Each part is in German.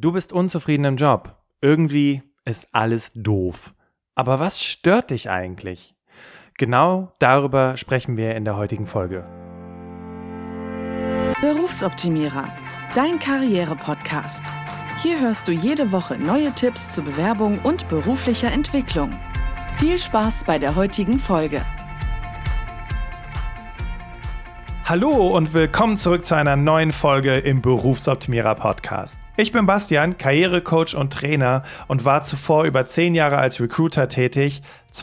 Du bist unzufrieden im Job. Irgendwie ist alles doof. Aber was stört dich eigentlich? Genau darüber sprechen wir in der heutigen Folge. Berufsoptimierer, dein Karriere-Podcast. Hier hörst du jede Woche neue Tipps zur Bewerbung und beruflicher Entwicklung. Viel Spaß bei der heutigen Folge. Hallo und willkommen zurück zu einer neuen Folge im Berufsoptimierer Podcast. Ich bin Bastian, Karrierecoach und Trainer und war zuvor über 10 Jahre als Recruiter tätig.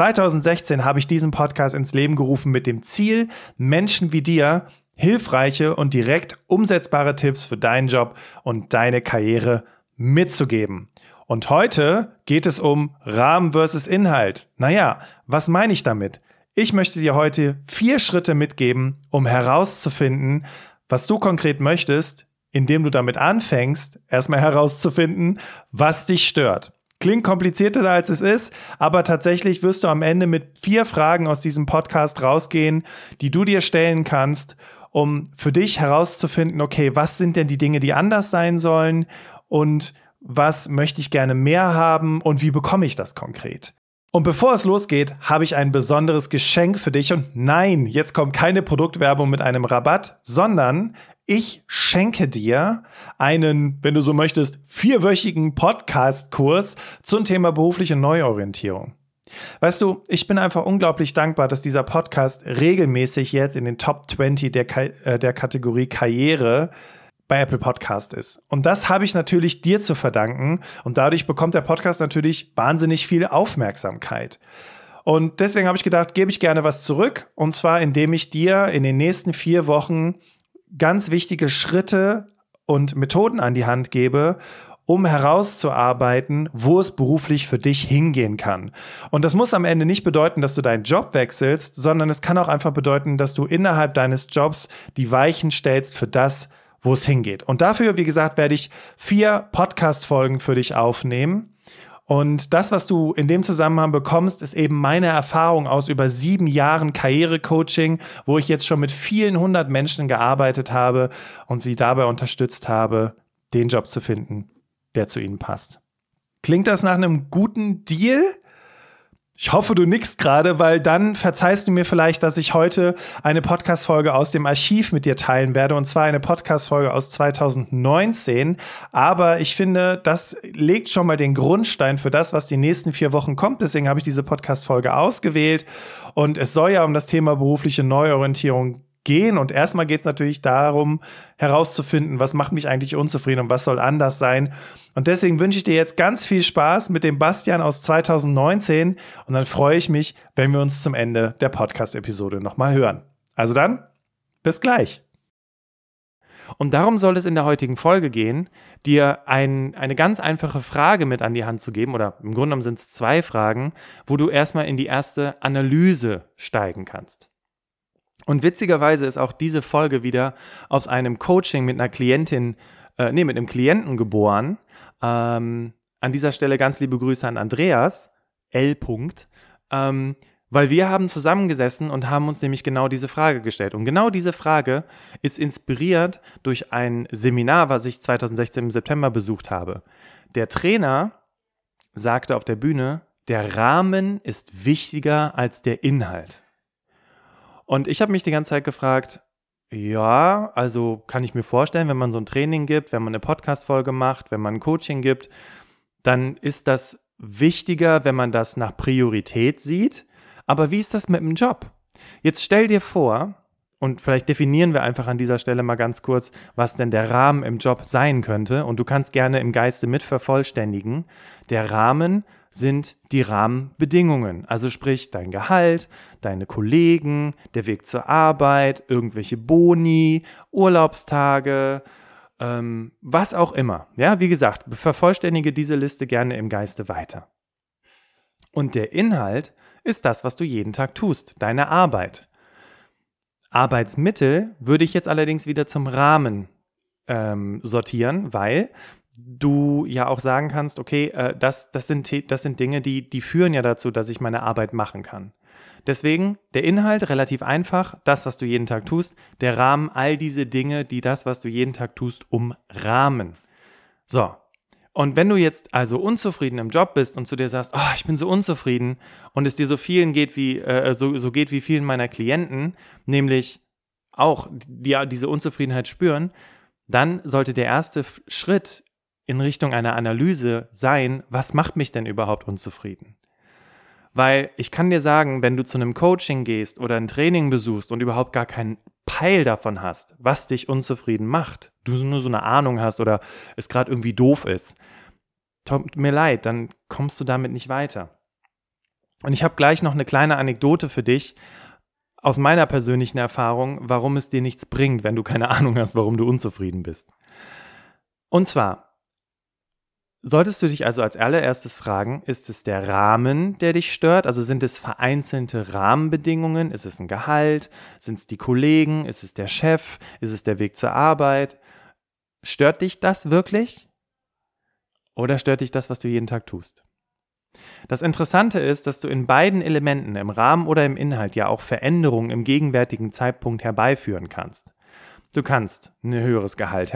2016 habe ich diesen Podcast ins Leben gerufen mit dem Ziel, Menschen wie dir hilfreiche und direkt umsetzbare Tipps für deinen Job und deine Karriere mitzugeben. Und heute geht es um Rahmen versus Inhalt. Naja, was meine ich damit? Ich möchte dir heute 4 Schritte mitgeben, um herauszufinden, was du konkret möchtest, indem du damit anfängst, erstmal herauszufinden, was dich stört. Klingt komplizierter als es ist, aber tatsächlich wirst du am Ende mit 4 Fragen aus diesem Podcast rausgehen, die du dir stellen kannst, um für dich herauszufinden, okay, was sind denn die Dinge, die anders sein sollen und was möchte ich gerne mehr haben und wie bekomme ich das konkret? Und bevor es losgeht, habe ich ein besonderes Geschenk für dich. Und nein, jetzt kommt keine Produktwerbung mit einem Rabatt, sondern ich schenke dir einen, wenn du so möchtest, 4-wöchigen Podcast-Kurs zum Thema berufliche Neuorientierung. Weißt du, ich bin einfach unglaublich dankbar, dass dieser Podcast regelmäßig jetzt in den Top 20 der Kategorie Karriere bei Apple Podcast ist. Und das habe ich natürlich dir zu verdanken und dadurch bekommt der Podcast natürlich wahnsinnig viel Aufmerksamkeit. Und deswegen habe ich gedacht, gebe ich gerne was zurück und zwar indem ich dir in den nächsten 4 Wochen ganz wichtige Schritte und Methoden an die Hand gebe, um herauszuarbeiten, wo es beruflich für dich hingehen kann. Und das muss am Ende nicht bedeuten, dass du deinen Job wechselst, sondern es kann auch einfach bedeuten, dass du innerhalb deines Jobs die Weichen stellst für das, wo es hingeht. Und dafür, wie gesagt, werde ich 4 Podcast-Folgen für dich aufnehmen. Und das, was du in dem Zusammenhang bekommst, ist eben meine Erfahrung aus über 7 Jahren Karrierecoaching, wo ich jetzt schon mit vielen 100 Menschen gearbeitet habe und sie dabei unterstützt habe, den Job zu finden, der zu ihnen passt. Klingt das nach einem guten Deal? Ich hoffe, du nickst gerade, weil dann verzeihst du mir vielleicht, dass ich heute eine Podcast-Folge aus dem Archiv mit dir teilen werde, und zwar eine Podcast-Folge aus 2019. Aber ich finde, das legt schon mal den Grundstein für das, was die nächsten 4 Wochen kommt. Deswegen habe ich diese Podcast-Folge ausgewählt. Und es soll ja um das Thema berufliche Neuorientierung gehen. Und erstmal geht es natürlich darum, herauszufinden, was macht mich eigentlich unzufrieden und was soll anders sein. Und deswegen wünsche ich dir jetzt ganz viel Spaß mit dem Bastian aus 2019 und dann freue ich mich, wenn wir uns zum Ende der Podcast-Episode nochmal hören. Also dann, bis gleich. Und darum soll es in der heutigen Folge gehen, dir eine ganz einfache Frage mit an die Hand zu geben, oder im Grunde genommen sind es 2 Fragen, wo du erstmal in die erste Analyse steigen kannst. Und witzigerweise ist auch diese Folge wieder aus einem Coaching mit einer Klientin, mit einem Klienten geboren. An dieser Stelle ganz liebe Grüße an Andreas, L. Weil wir haben zusammengesessen und haben uns nämlich genau diese Frage gestellt. Und genau diese Frage ist inspiriert durch ein Seminar, was ich 2016 im September besucht habe. Der Trainer sagte auf der Bühne, der Rahmen ist wichtiger als der Inhalt. Und ich habe mich die ganze Zeit gefragt, ja, also kann ich mir vorstellen, wenn man so ein Training gibt, wenn man eine Podcast-Folge macht, wenn man ein Coaching gibt, dann ist das wichtiger, wenn man das nach Priorität sieht. Aber wie ist das mit dem Job? Jetzt stell dir vor, und vielleicht definieren wir einfach an dieser Stelle mal ganz kurz, was denn der Rahmen im Job sein könnte. Und du kannst gerne im Geiste mit vervollständigen. Der Rahmen sind die Rahmenbedingungen, also sprich dein Gehalt, deine Kollegen, der Weg zur Arbeit, irgendwelche Boni, Urlaubstage, was auch immer. Ja, wie gesagt, vervollständige diese Liste gerne im Geiste weiter. Und der Inhalt ist das, was du jeden Tag tust, deine Arbeit. Arbeitsmittel würde ich jetzt allerdings wieder zum Rahmen sortieren, weil du ja auch sagen kannst, okay, das sind Dinge, die führen ja dazu, dass ich meine Arbeit machen kann. Deswegen der Inhalt relativ einfach, das, was du jeden Tag tust, der Rahmen, all diese Dinge, die das, was du jeden Tag tust, umrahmen. So, Und wenn du jetzt also unzufrieden im Job bist und zu dir sagst, oh, ich bin so unzufrieden und es dir so vielen geht wie so geht wie vielen meiner Klienten, nämlich auch diese Unzufriedenheit spüren, dann sollte der erste Schritt in Richtung einer Analyse sein, was macht mich denn überhaupt unzufrieden? Weil ich kann dir sagen, wenn du zu einem Coaching gehst oder ein Training besuchst und überhaupt gar keinen Peil davon hast, was dich unzufrieden macht, du nur so eine Ahnung hast oder es gerade irgendwie doof ist, tut mir leid, dann kommst du damit nicht weiter. Und ich habe gleich noch eine kleine Anekdote für dich aus meiner persönlichen Erfahrung, warum es dir nichts bringt, wenn du keine Ahnung hast, warum du unzufrieden bist. Und zwar solltest du dich also als allererstes fragen, ist es der Rahmen, der dich stört? Also sind es vereinzelte Rahmenbedingungen? Ist es ein Gehalt? Sind es die Kollegen? Ist es der Chef? Ist es der Weg zur Arbeit? Stört dich das wirklich? Oder stört dich das, was du jeden Tag tust? Das Interessante ist, dass du in beiden Elementen, im Rahmen oder im Inhalt, ja auch Veränderungen im gegenwärtigen Zeitpunkt herbeiführen kannst. Du kannst ein höheres Gehalt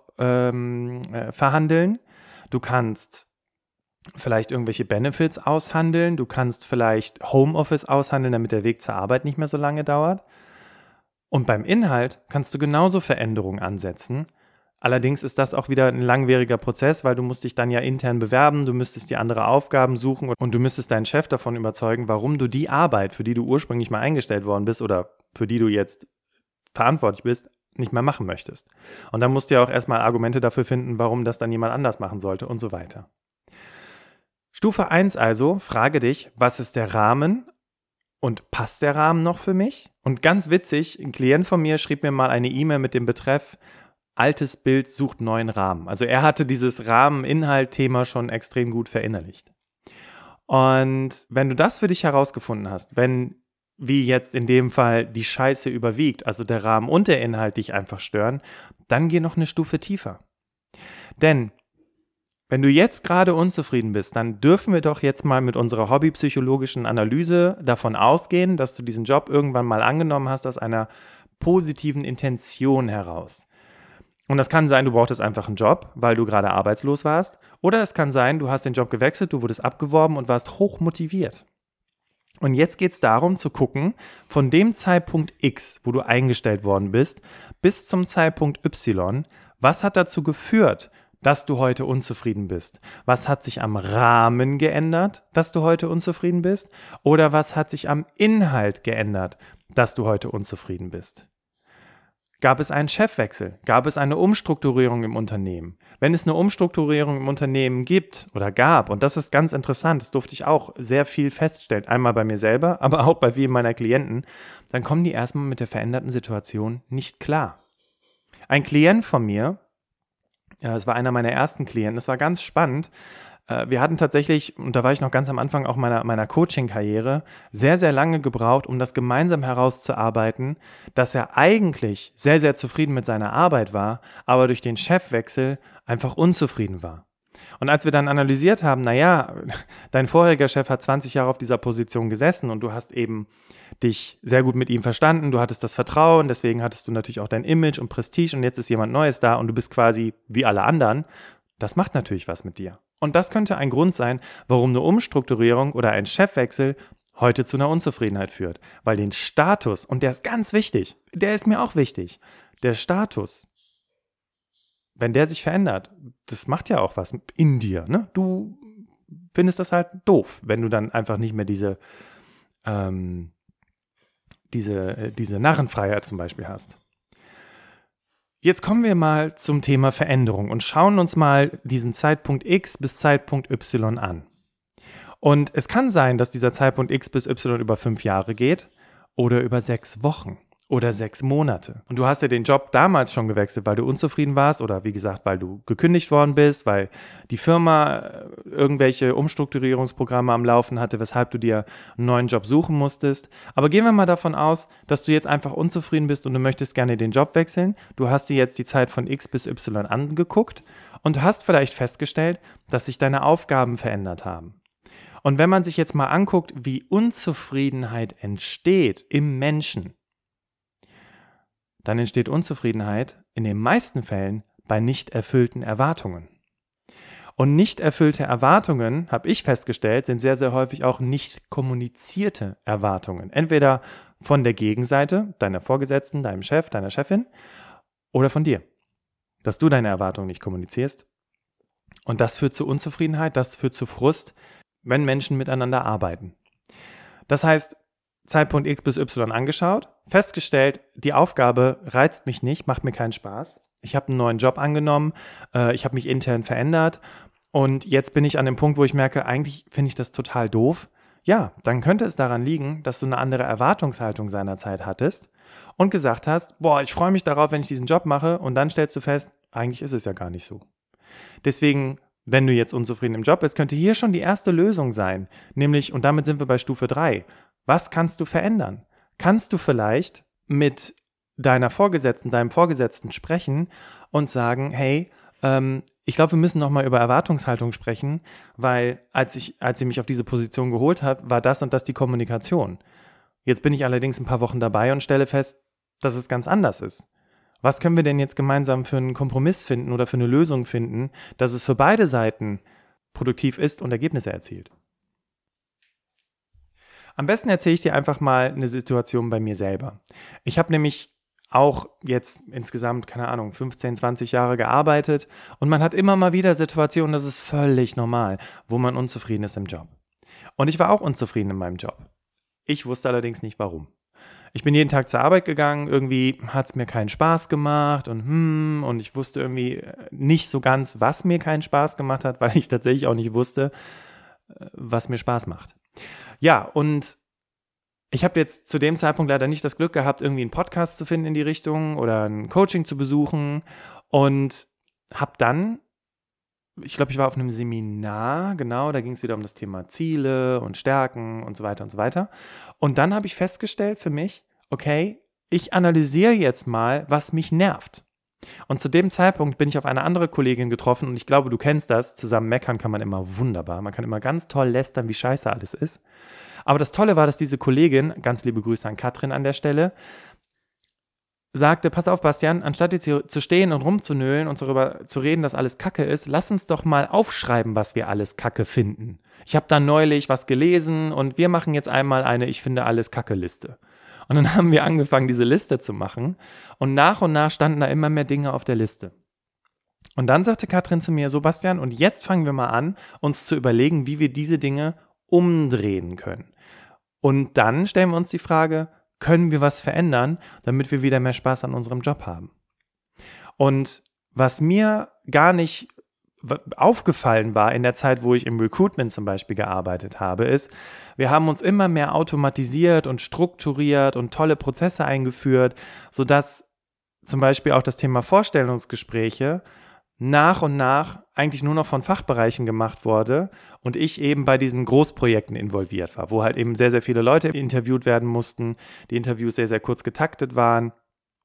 verhandeln. Du kannst vielleicht irgendwelche Benefits aushandeln. Du kannst vielleicht Homeoffice aushandeln, damit der Weg zur Arbeit nicht mehr so lange dauert. Und beim Inhalt kannst du genauso Veränderungen ansetzen. Allerdings ist das auch wieder ein langwieriger Prozess, weil du musst dich dann ja intern bewerben, du müsstest dir andere Aufgaben suchen und du müsstest deinen Chef davon überzeugen, warum du die Arbeit, für die du ursprünglich mal eingestellt worden bist oder für die du jetzt verantwortlich bist, nicht mehr machen möchtest. Und dann musst du ja auch erstmal Argumente dafür finden, warum das dann jemand anders machen sollte und so weiter. Stufe 1 also, frage dich, was ist der Rahmen und passt der Rahmen noch für mich? Und ganz witzig, ein Klient von mir schrieb mir mal eine E-Mail mit dem Betreff, altes Bild sucht neuen Rahmen. Also er hatte dieses Rahmen-Inhalt-Thema schon extrem gut verinnerlicht. Und wenn du das für dich herausgefunden hast, wenn wie jetzt in dem Fall die Scheiße überwiegt, also der Rahmen und der Inhalt dich einfach stören, dann geh noch eine Stufe tiefer. Denn wenn du jetzt gerade unzufrieden bist, dann dürfen wir doch jetzt mal mit unserer hobbypsychologischen Analyse davon ausgehen, dass du diesen Job irgendwann mal angenommen hast aus einer positiven Intention heraus. Und das kann sein, du brauchtest einfach einen Job, weil du gerade arbeitslos warst. Oder es kann sein, du hast den Job gewechselt, du wurdest abgeworben und warst hoch motiviert. Und jetzt geht es darum zu gucken, von dem Zeitpunkt X, wo du eingestellt worden bist, bis zum Zeitpunkt Y, was hat dazu geführt, dass du heute unzufrieden bist? Was hat sich am Rahmen geändert, dass du heute unzufrieden bist? Oder was hat sich am Inhalt geändert, dass du heute unzufrieden bist? Gab es einen Chefwechsel? Gab es eine Umstrukturierung im Unternehmen? Wenn es eine Umstrukturierung im Unternehmen gibt oder gab, und das ist ganz interessant, das durfte ich auch sehr viel feststellen, einmal bei mir selber, aber auch bei vielen meiner Klienten, dann kommen die erstmal mit der veränderten Situation nicht klar. Ein Klient von mir, es war einer meiner ersten Klienten, das war ganz spannend. Wir hatten tatsächlich, und da war ich noch ganz am Anfang auch meiner Coaching-Karriere, sehr, sehr lange gebraucht, um das gemeinsam herauszuarbeiten, dass er eigentlich sehr, sehr zufrieden mit seiner Arbeit war, aber durch den Chefwechsel einfach unzufrieden war. Und als wir dann analysiert haben, naja, dein vorheriger Chef hat 20 Jahre auf dieser Position gesessen und du hast eben dich sehr gut mit ihm verstanden, du hattest das Vertrauen, deswegen hattest du natürlich auch dein Image und Prestige und jetzt ist jemand Neues da und du bist quasi wie alle anderen. Das macht natürlich was mit dir. Und das könnte ein Grund sein, warum eine Umstrukturierung oder ein Chefwechsel heute zu einer Unzufriedenheit führt. Weil den Status, und der ist ganz wichtig, der ist mir auch wichtig, der Status, wenn der sich verändert, das macht ja auch was in dir. Ne? Du findest das halt doof, wenn du dann einfach nicht mehr diese Narrenfreiheit zum Beispiel hast. Jetzt kommen wir mal zum Thema Veränderung und schauen uns mal diesen Zeitpunkt X bis Zeitpunkt Y an. Und es kann sein, dass dieser Zeitpunkt X bis Y über 5 Jahre geht oder über 6 Wochen oder 6 Monate. Und du hast ja den Job damals schon gewechselt, weil du unzufrieden warst oder wie gesagt, weil du gekündigt worden bist, weil die Firma irgendwelche Umstrukturierungsprogramme am Laufen hatte, weshalb du dir einen neuen Job suchen musstest. Aber gehen wir mal davon aus, dass du jetzt einfach unzufrieden bist und du möchtest gerne den Job wechseln. Du hast dir jetzt die Zeit von X bis Y angeguckt und hast vielleicht festgestellt, dass sich deine Aufgaben verändert haben. Und wenn man sich jetzt mal anguckt, wie Unzufriedenheit entsteht im Menschen, dann entsteht Unzufriedenheit in den meisten Fällen bei nicht erfüllten Erwartungen. Und nicht erfüllte Erwartungen, habe ich festgestellt, sind sehr, sehr häufig auch nicht kommunizierte Erwartungen. Entweder von der Gegenseite, deiner Vorgesetzten, deinem Chef, deiner Chefin, oder von dir. Dass du deine Erwartungen nicht kommunizierst. Und das führt zu Unzufriedenheit, das führt zu Frust, wenn Menschen miteinander arbeiten. Das heißt, Zeitpunkt X bis Y angeschaut, festgestellt, die Aufgabe reizt mich nicht, macht mir keinen Spaß. Ich habe einen neuen Job angenommen, ich habe mich intern verändert und jetzt bin ich an dem Punkt, wo ich merke, eigentlich finde ich das total doof. Ja, dann könnte es daran liegen, dass du eine andere Erwartungshaltung seinerzeit hattest und gesagt hast, boah, ich freue mich darauf, wenn ich diesen Job mache und dann stellst du fest, eigentlich ist es ja gar nicht so. Deswegen, wenn du jetzt unzufrieden im Job bist, könnte hier schon die erste Lösung sein, nämlich, und damit sind wir bei Stufe 3, was kannst du verändern? Kannst du vielleicht mit deinem Vorgesetzten sprechen und sagen, hey, ich glaube, wir müssen nochmal über Erwartungshaltung sprechen, weil als sie mich auf diese Position geholt hat, war das und das die Kommunikation. Jetzt bin ich allerdings ein paar Wochen dabei und stelle fest, dass es ganz anders ist. Was können wir denn jetzt gemeinsam für einen Kompromiss finden oder für eine Lösung finden, dass es für beide Seiten produktiv ist und Ergebnisse erzielt? Am besten erzähle ich dir einfach mal eine Situation bei mir selber. Ich habe nämlich auch jetzt insgesamt, 15, 20 Jahre gearbeitet und man hat immer mal wieder Situationen, das ist völlig normal, wo man unzufrieden ist im Job. Und ich war auch unzufrieden in meinem Job. Ich wusste allerdings nicht, warum. Ich bin jeden Tag zur Arbeit gegangen, irgendwie hat es mir keinen Spaß gemacht und ich wusste irgendwie nicht so ganz, was mir keinen Spaß gemacht hat, weil ich tatsächlich auch nicht wusste, was mir Spaß macht. Ja, und ich habe jetzt zu dem Zeitpunkt leider nicht das Glück gehabt, irgendwie einen Podcast zu finden in die Richtung oder ein Coaching zu besuchen und habe dann, ich glaube, ich war auf einem Seminar, genau, da ging es wieder um das Thema Ziele und Stärken und so weiter und so weiter. Und dann habe ich festgestellt für mich, okay, ich analysiere jetzt mal, was mich nervt. Und zu dem Zeitpunkt bin ich auf eine andere Kollegin getroffen und ich glaube, du kennst das, zusammen meckern kann man immer wunderbar, man kann immer ganz toll lästern, wie scheiße alles ist. Aber das Tolle war, dass diese Kollegin, ganz liebe Grüße an Katrin an der Stelle, sagte, pass auf Bastian, anstatt jetzt hier zu stehen und rumzunölen und darüber zu reden, dass alles Kacke ist, lass uns doch mal aufschreiben, was wir alles Kacke finden. Ich habe da neulich was gelesen und wir machen jetzt einmal eine Ich finde alles Kacke-Liste. Und dann haben wir angefangen, diese Liste zu machen und nach standen da immer mehr Dinge auf der Liste. Und dann sagte Katrin zu mir, so Bastian, und jetzt fangen wir mal an, uns zu überlegen, wie wir diese Dinge umdrehen können. Und dann stellen wir uns die Frage, können wir was verändern, damit wir wieder mehr Spaß an unserem Job haben? Und was mir gar nicht aufgefallen war in der Zeit, wo ich im Recruitment zum Beispiel gearbeitet habe, ist, wir haben uns immer mehr automatisiert und strukturiert und tolle Prozesse eingeführt, sodass zum Beispiel auch das Thema Vorstellungsgespräche nach und nach eigentlich nur noch von Fachbereichen gemacht wurde und ich eben bei diesen Großprojekten involviert war, wo halt eben sehr, sehr viele Leute interviewt werden mussten, die Interviews sehr, sehr kurz getaktet waren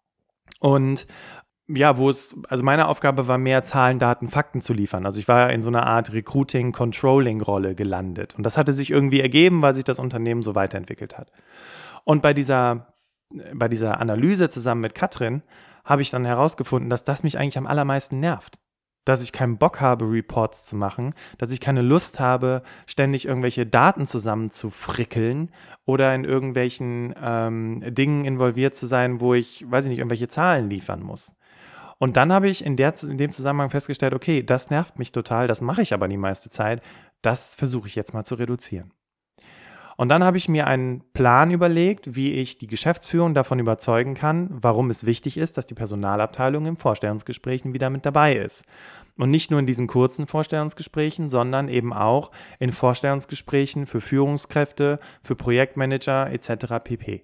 und ja, also meine Aufgabe war mehr Zahlen, Daten, Fakten zu liefern. Also ich war in so einer Art Recruiting-Controlling-Rolle gelandet und das hatte sich irgendwie ergeben, weil sich das Unternehmen so weiterentwickelt hat. Und bei dieser Analyse zusammen mit Katrin habe ich dann herausgefunden, dass das mich eigentlich am allermeisten nervt. Dass ich keinen Bock habe, Reports zu machen, dass ich keine Lust habe, ständig irgendwelche Daten zusammen zu frickeln oder in irgendwelchen Dingen involviert zu sein, wo ich, irgendwelche Zahlen liefern muss. Und dann habe ich in dem Zusammenhang festgestellt, okay, das nervt mich total, das mache ich aber die meiste Zeit, das versuche ich jetzt mal zu reduzieren. Und dann habe ich mir einen Plan überlegt, wie ich die Geschäftsführung davon überzeugen kann, warum es wichtig ist, dass die Personalabteilung im Vorstellungsgesprächen wieder mit dabei ist. Und nicht nur in diesen kurzen Vorstellungsgesprächen, sondern eben auch in Vorstellungsgesprächen für Führungskräfte, für Projektmanager etc. pp.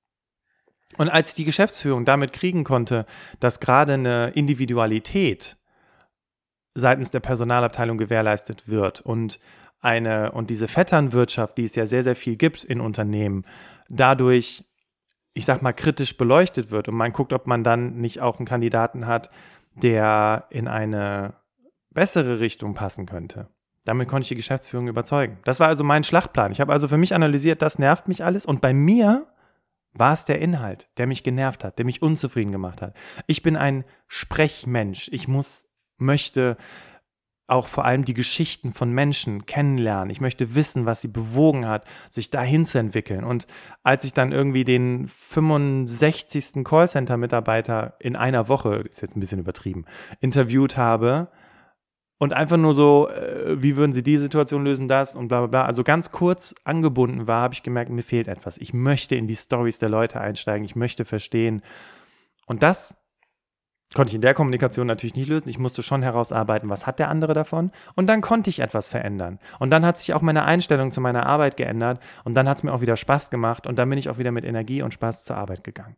Und als ich die Geschäftsführung damit kriegen konnte, dass gerade eine Individualität seitens der Personalabteilung gewährleistet wird und diese Vetternwirtschaft, die es ja sehr, sehr viel gibt in Unternehmen, dadurch, kritisch beleuchtet wird und man guckt, ob man dann nicht auch einen Kandidaten hat, der in eine bessere Richtung passen könnte. Damit konnte ich die Geschäftsführung überzeugen. Das war also mein Schlachtplan. Ich habe also für mich analysiert, das nervt mich alles und bei mir war es der Inhalt, der mich genervt hat, der mich unzufrieden gemacht hat. Ich bin ein Sprechmensch. Ich möchte auch vor allem die Geschichten von Menschen kennenlernen. Ich möchte wissen, was sie bewogen hat, sich dahin zu entwickeln. Und als ich dann irgendwie den 65. Callcenter-Mitarbeiter in einer Woche, ist jetzt ein bisschen übertrieben, interviewt habe und einfach nur so, wie würden sie die Situation lösen, das und bla bla bla, also ganz kurz angebunden war, habe ich gemerkt, mir fehlt etwas. Ich möchte in die Storys der Leute einsteigen, ich möchte verstehen. Und das konnte ich in der Kommunikation natürlich nicht lösen. Ich musste schon herausarbeiten, was hat der andere davon? Und dann konnte ich etwas verändern. Und dann hat sich auch meine Einstellung zu meiner Arbeit geändert. Und dann hat es mir auch wieder Spaß gemacht. Und dann bin ich auch wieder mit Energie und Spaß zur Arbeit gegangen.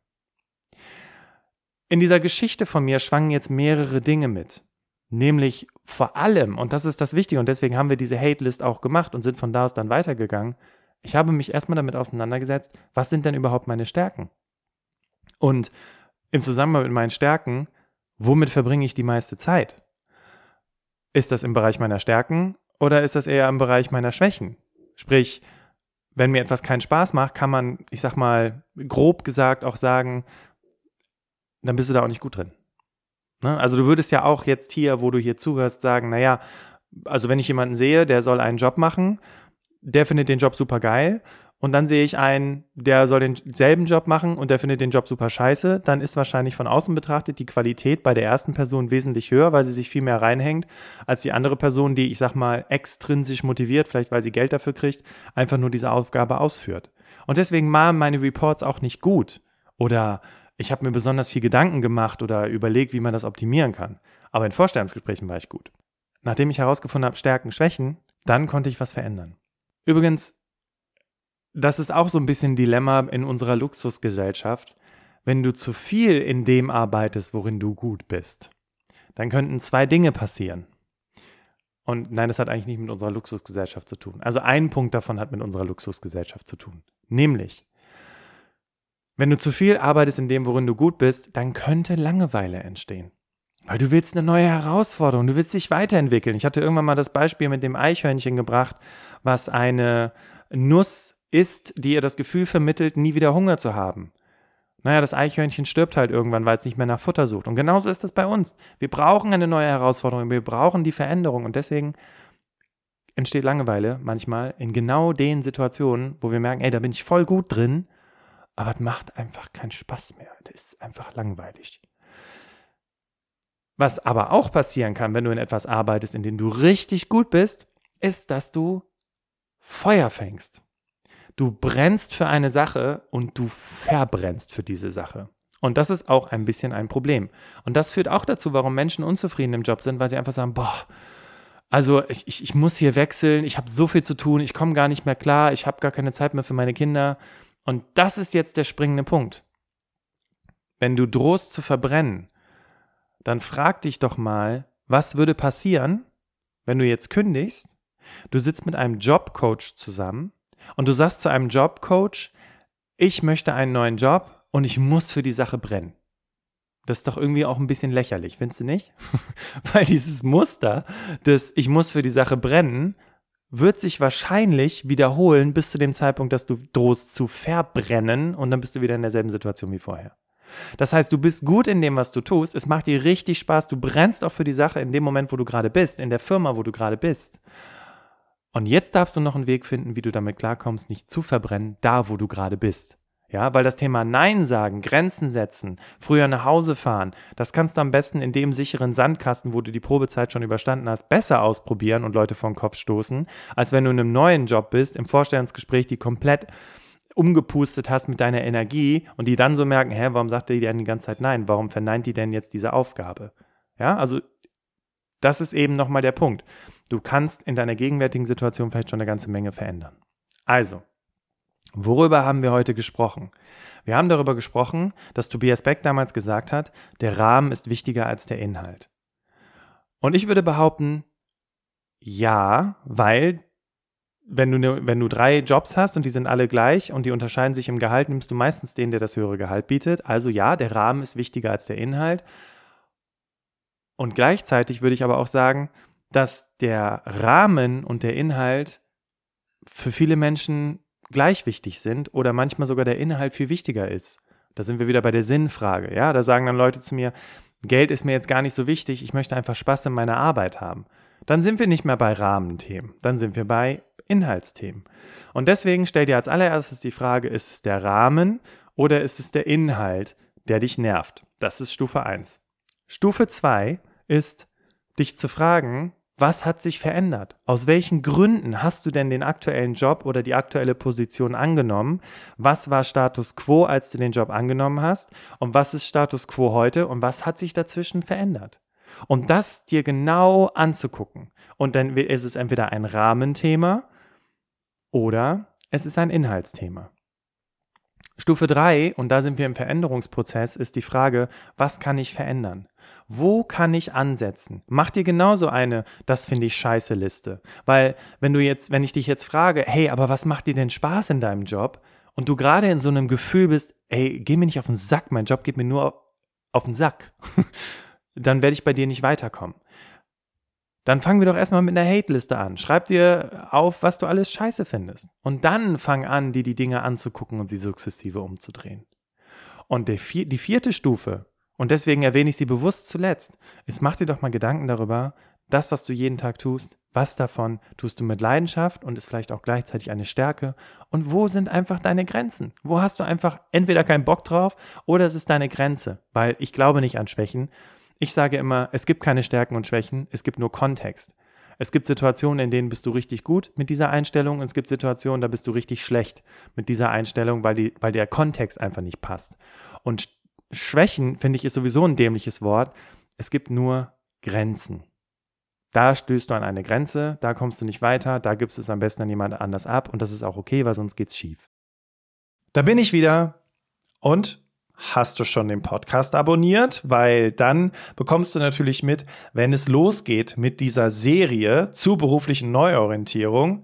In dieser Geschichte von mir schwangen jetzt mehrere Dinge mit. Nämlich vor allem, und das ist das Wichtige, und deswegen haben wir diese Hate-List auch gemacht und sind von da aus dann weitergegangen. Ich habe mich erstmal damit auseinandergesetzt, was sind denn überhaupt meine Stärken? Und im Zusammenhang mit meinen Stärken, womit verbringe ich die meiste Zeit? Ist das im Bereich meiner Stärken oder ist das eher im Bereich meiner Schwächen? Sprich, wenn mir etwas keinen Spaß macht, kann man, ich sag mal, grob gesagt auch sagen, dann bist du da auch nicht gut drin. Ne? Also du würdest ja auch jetzt hier, wo du hier zuhörst, sagen, naja, also wenn ich jemanden sehe, der soll einen Job machen, der findet den Job super geil, und dann sehe ich einen, der soll denselben Job machen und der findet den Job super scheiße, dann ist wahrscheinlich von außen betrachtet die Qualität bei der ersten Person wesentlich höher, weil sie sich viel mehr reinhängt, als die andere Person, die, ich sag mal, extrinsisch motiviert, vielleicht weil sie Geld dafür kriegt, einfach nur diese Aufgabe ausführt. Und deswegen waren meine Reports auch nicht gut. Oder ich habe mir besonders viel Gedanken gemacht oder überlegt, wie man das optimieren kann. Aber in Vorstellungsgesprächen war ich gut. Nachdem ich herausgefunden habe, Stärken, Schwächen, dann konnte ich was verändern. Übrigens, das ist auch so ein bisschen ein Dilemma in unserer Luxusgesellschaft. Wenn du zu viel in dem arbeitest, worin du gut bist, dann könnten 2 Dinge passieren. Und nein, das hat eigentlich nicht mit unserer Luxusgesellschaft zu tun. Also ein Punkt davon hat mit unserer Luxusgesellschaft zu tun. Nämlich, wenn du zu viel arbeitest in dem, worin du gut bist, dann könnte Langeweile entstehen. Weil du willst eine neue Herausforderung, du willst dich weiterentwickeln. Ich hatte irgendwann mal das Beispiel mit dem Eichhörnchen gebracht, was eine Nuss ist, die ihr das Gefühl vermittelt, nie wieder Hunger zu haben. Naja, das Eichhörnchen stirbt halt irgendwann, weil es nicht mehr nach Futter sucht. Und genauso ist das bei uns. Wir brauchen eine neue Herausforderung, wir brauchen die Veränderung. Und deswegen entsteht Langeweile manchmal in genau den Situationen, wo wir merken, ey, da bin ich voll gut drin, aber es macht einfach keinen Spaß mehr. Das ist einfach langweilig. Was aber auch passieren kann, wenn du in etwas arbeitest, in dem du richtig gut bist, ist, dass du Feuer fängst. Du brennst für eine Sache und du verbrennst für diese Sache. Und das ist auch ein bisschen ein Problem. Und das führt auch dazu, warum Menschen unzufrieden im Job sind, weil sie einfach sagen, boah, also ich muss hier wechseln, ich habe so viel zu tun, ich komme gar nicht mehr klar, ich habe gar keine Zeit mehr für meine Kinder. Und das ist jetzt der springende Punkt. Wenn du drohst zu verbrennen, dann frag dich doch mal, was würde passieren, wenn du jetzt kündigst, du sitzt mit einem Jobcoach zusammen und du sagst zu einem Jobcoach, ich möchte einen neuen Job und ich muss für die Sache brennen. Das ist doch irgendwie auch ein bisschen lächerlich, findest du nicht? Weil dieses Muster des ich muss für die Sache brennen wird sich wahrscheinlich wiederholen bis zu dem Zeitpunkt, dass du drohst zu verbrennen und dann bist du wieder in derselben Situation wie vorher. Das heißt, du bist gut in dem, was du tust, es macht dir richtig Spaß, du brennst auch für die Sache in dem Moment, wo du gerade bist, in der Firma, wo du gerade bist. Und jetzt darfst du noch einen Weg finden, wie du damit klarkommst, nicht zu verbrennen, da wo du gerade bist. Ja, weil das Thema Nein sagen, Grenzen setzen, früher nach Hause fahren, das kannst du am besten in dem sicheren Sandkasten, wo du die Probezeit schon überstanden hast, besser ausprobieren und Leute vor den Kopf stoßen, als wenn du in einem neuen Job bist, im Vorstellungsgespräch, die komplett umgepustet hast mit deiner Energie und die dann so merken, warum sagt die denn die ganze Zeit Nein? Warum verneint die denn jetzt diese Aufgabe? Ja, also das ist eben nochmal der Punkt. Du kannst in deiner gegenwärtigen Situation vielleicht schon eine ganze Menge verändern. Also, worüber haben wir heute gesprochen? Wir haben darüber gesprochen, dass Tobias Beck damals gesagt hat, der Rahmen ist wichtiger als der Inhalt. Und ich würde behaupten, ja, weil wenn du 3 Jobs hast und die sind alle gleich und die unterscheiden sich im Gehalt, nimmst du meistens den, der das höhere Gehalt bietet. Also ja, der Rahmen ist wichtiger als der Inhalt. Und gleichzeitig würde ich aber auch sagen, dass der Rahmen und der Inhalt für viele Menschen gleich wichtig sind oder manchmal sogar der Inhalt viel wichtiger ist. Da sind wir wieder bei der Sinnfrage. Ja? Da sagen dann Leute zu mir, Geld ist mir jetzt gar nicht so wichtig, ich möchte einfach Spaß in meiner Arbeit haben. dann sind wir nicht mehr bei Rahmenthemen, dann sind wir bei Inhaltsthemen. Und deswegen stell dir als allererstes die Frage, ist es der Rahmen oder ist es der Inhalt, der dich nervt? Das ist Stufe 1. Stufe 2 ist, dich zu fragen, was hat sich verändert? Aus welchen Gründen hast du denn den aktuellen Job oder die aktuelle Position angenommen? Was war Status Quo, als du den Job angenommen hast? Und was ist Status Quo heute? Und was hat sich dazwischen verändert? Und das dir genau anzugucken. Und dann ist es entweder ein Rahmenthema oder es ist ein Inhaltsthema. Stufe 3, und da sind wir im Veränderungsprozess, ist die Frage, was kann ich verändern? Wo kann ich ansetzen? Mach dir genauso eine, das finde ich scheiße Liste. Weil wenn ich dich jetzt frage, hey, aber was macht dir denn Spaß in deinem Job? Und du gerade in so einem Gefühl bist, hey, geh mir nicht auf den Sack, mein Job geht mir nur auf den Sack. Dann werde ich bei dir nicht weiterkommen. Dann fangen wir doch erstmal mit einer Hate-Liste an. Schreib dir auf, was du alles scheiße findest. Und dann fang an, dir die Dinge anzugucken und sie sukzessive umzudrehen. Und die vierte Stufe, und deswegen erwähne ich sie bewusst zuletzt, ist, mach dir doch mal Gedanken darüber, das, was du jeden Tag tust, was davon tust du mit Leidenschaft und ist vielleicht auch gleichzeitig eine Stärke? Und wo sind einfach deine Grenzen? Wo hast du einfach entweder keinen Bock drauf oder es ist deine Grenze? Weil ich glaube nicht an Schwächen. Ich sage immer, es gibt keine Stärken und Schwächen, es gibt nur Kontext. Es gibt Situationen, in denen bist du richtig gut mit dieser Einstellung und es gibt Situationen, da bist du richtig schlecht mit dieser Einstellung, weil der Kontext einfach nicht passt. Und Schwächen, finde ich, ist sowieso ein dämliches Wort. Es gibt nur Grenzen. Da stößt du an eine Grenze, da kommst du nicht weiter, da gibst du es am besten an jemand anders ab und das ist auch okay, weil sonst geht's schief. Da bin ich wieder. Und hast du schon den Podcast abonniert? Weil dann bekommst du natürlich mit, wenn es losgeht mit dieser Serie zur beruflichen Neuorientierung.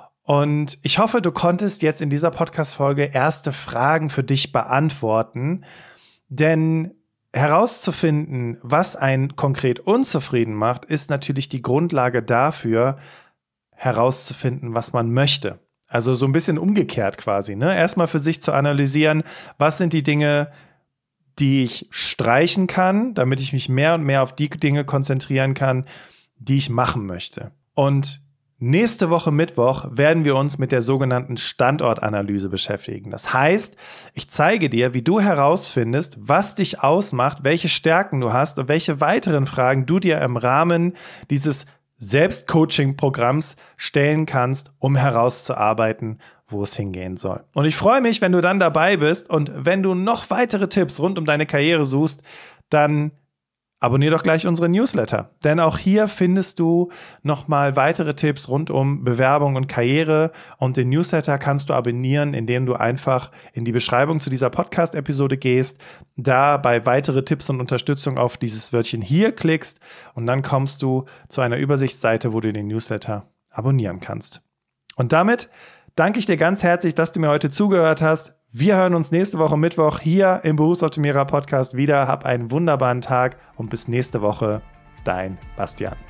Und ich hoffe, du konntest jetzt in dieser Podcast-Folge erste Fragen für dich beantworten. Denn herauszufinden, was einen konkret unzufrieden macht, ist natürlich die Grundlage dafür, herauszufinden, was man möchte. Also so ein bisschen umgekehrt quasi, ne? Erstmal für sich zu analysieren, was sind die Dinge, die ich streichen kann, damit ich mich mehr und mehr auf die Dinge konzentrieren kann, die ich machen möchte. Und nächste Woche Mittwoch werden wir uns mit der sogenannten Standortanalyse beschäftigen. Das heißt, ich zeige dir, wie du herausfindest, was dich ausmacht, welche Stärken du hast und welche weiteren Fragen du dir im Rahmen dieses Selbstcoaching-Programms stellen kannst, um herauszuarbeiten, wo es hingehen soll. Und ich freue mich, wenn du dann dabei bist und wenn du noch weitere Tipps rund um deine Karriere suchst, dann abonnier doch gleich unsere Newsletter, denn auch hier findest du nochmal weitere Tipps rund um Bewerbung und Karriere und den Newsletter kannst du abonnieren, indem du einfach in die Beschreibung zu dieser Podcast-Episode gehst, da bei weitere Tipps und Unterstützung auf dieses Wörtchen hier klickst und dann kommst du zu einer Übersichtsseite, wo du den Newsletter abonnieren kannst. Und damit danke ich dir ganz herzlich, dass du mir heute zugehört hast. Wir hören uns nächste Woche Mittwoch hier im Berufsoptimierer Podcast wieder. Hab einen wunderbaren Tag und bis nächste Woche. Dein Bastian.